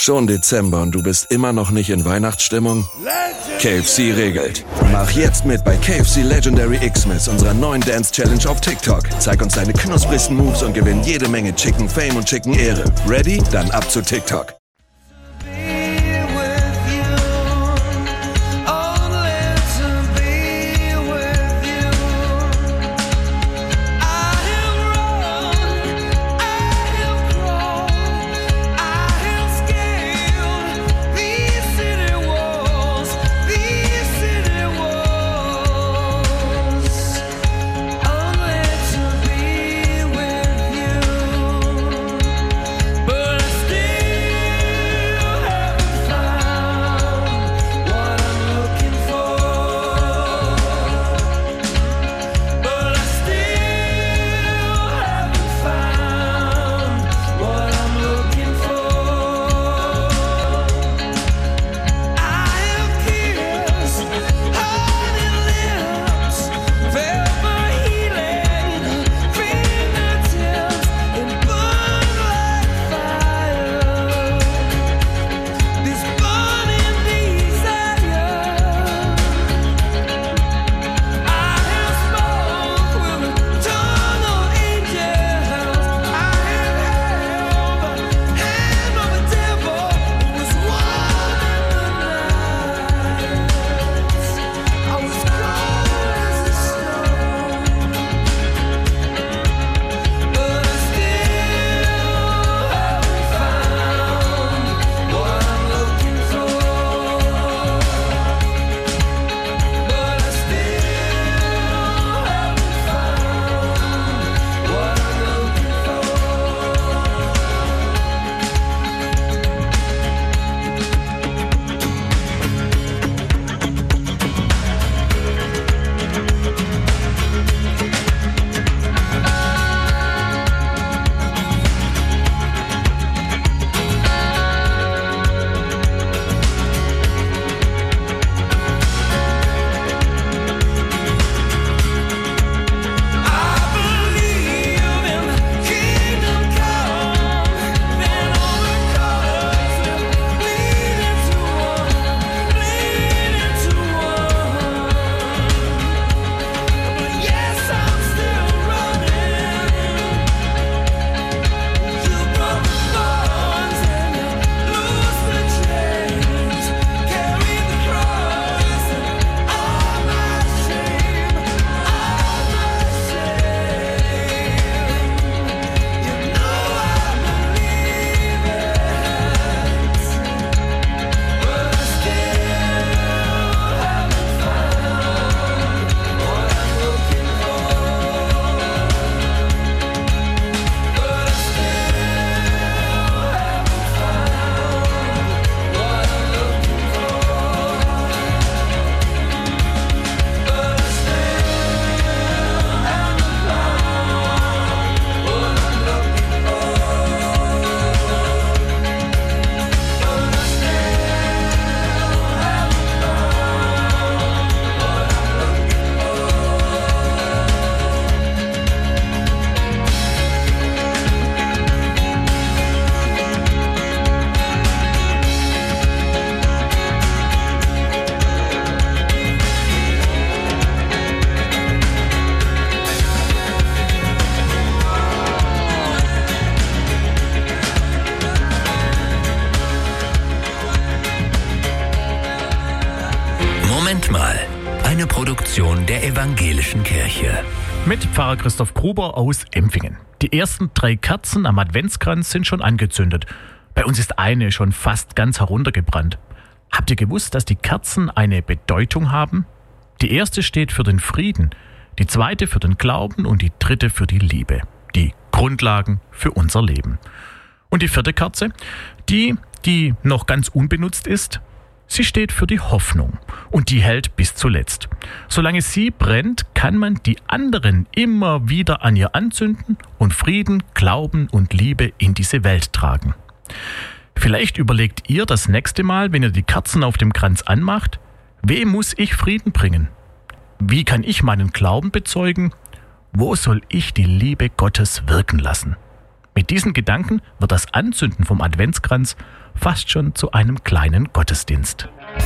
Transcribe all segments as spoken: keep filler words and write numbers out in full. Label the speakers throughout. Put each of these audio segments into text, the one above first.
Speaker 1: Schon Dezember und du bist immer noch nicht in Weihnachtsstimmung? K F C regelt. Mach jetzt mit bei K F C Legendary Xmas, unserer neuen Dance Challenge auf TikTok. Zeig uns deine knusprigsten Moves und gewinn jede Menge Chicken Fame und Chicken Ehre. Ready? Dann ab zu TikTok.
Speaker 2: Mal. Eine Produktion der Evangelischen Kirche.
Speaker 3: Mit Pfarrer Christoph Gruber aus Empfingen. Die ersten drei Kerzen am Adventskranz sind schon angezündet. Bei uns ist eine schon fast ganz heruntergebrannt. Habt ihr gewusst, dass die Kerzen eine Bedeutung haben? Die erste steht für den Frieden, die zweite für den Glauben und die dritte für die Liebe. Die Grundlagen für unser Leben. Und die vierte Kerze, die, die noch ganz unbenutzt ist, sie steht für die Hoffnung und die hält bis zuletzt. Solange sie brennt, kann man die anderen immer wieder an ihr anzünden und Frieden, Glauben und Liebe in diese Welt tragen. Vielleicht überlegt ihr das nächste Mal, wenn ihr die Kerzen auf dem Kranz anmacht, wem muss ich Frieden bringen? Wie kann ich meinen Glauben bezeugen? Wo soll ich die Liebe Gottes wirken lassen? Mit diesen Gedanken wird das Anzünden vom Adventskranz fast schon zu einem kleinen Gottesdienst.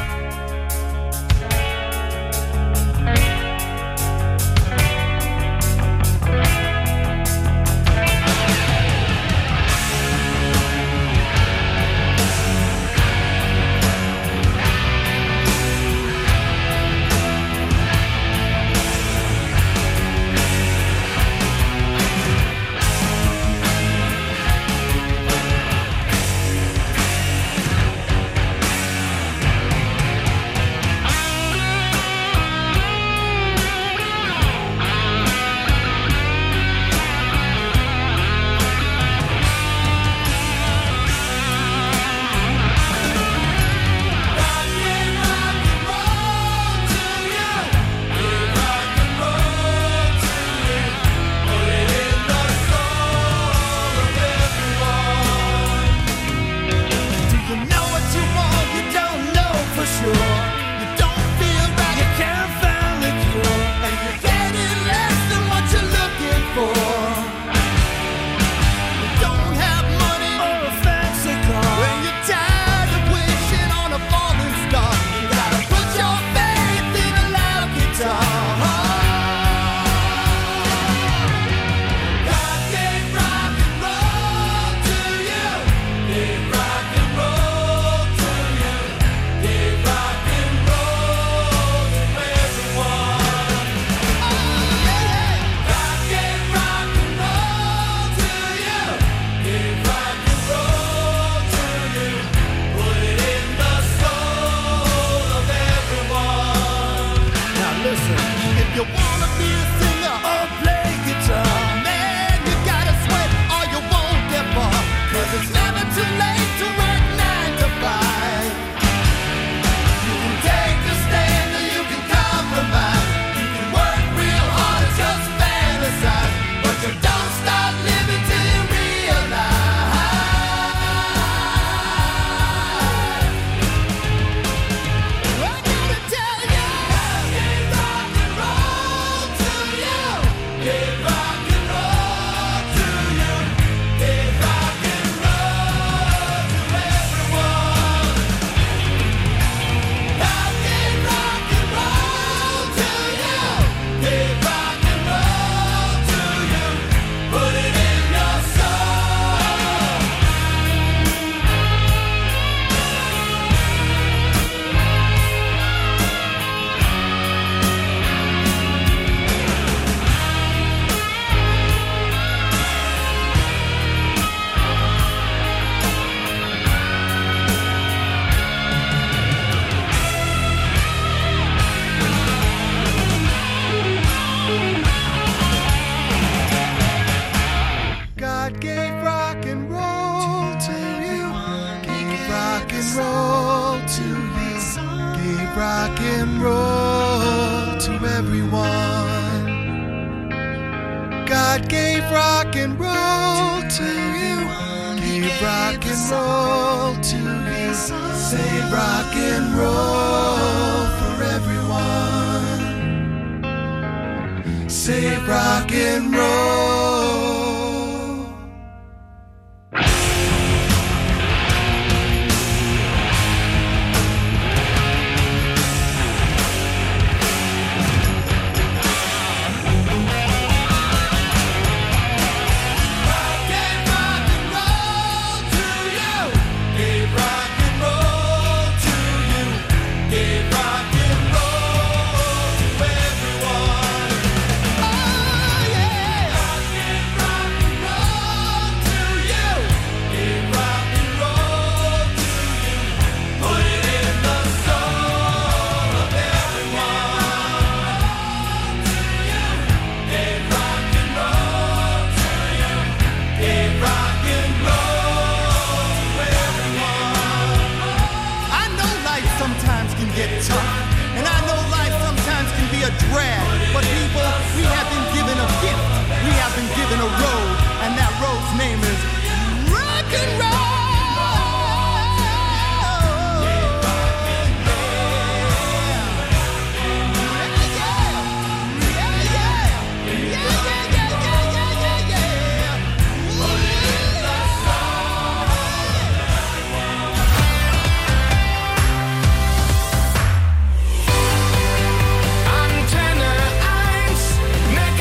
Speaker 4: Rock and roll to everyone. God gave rock and roll to you. Gave rock and roll to you. Say rock and roll for everyone. Say rock and roll.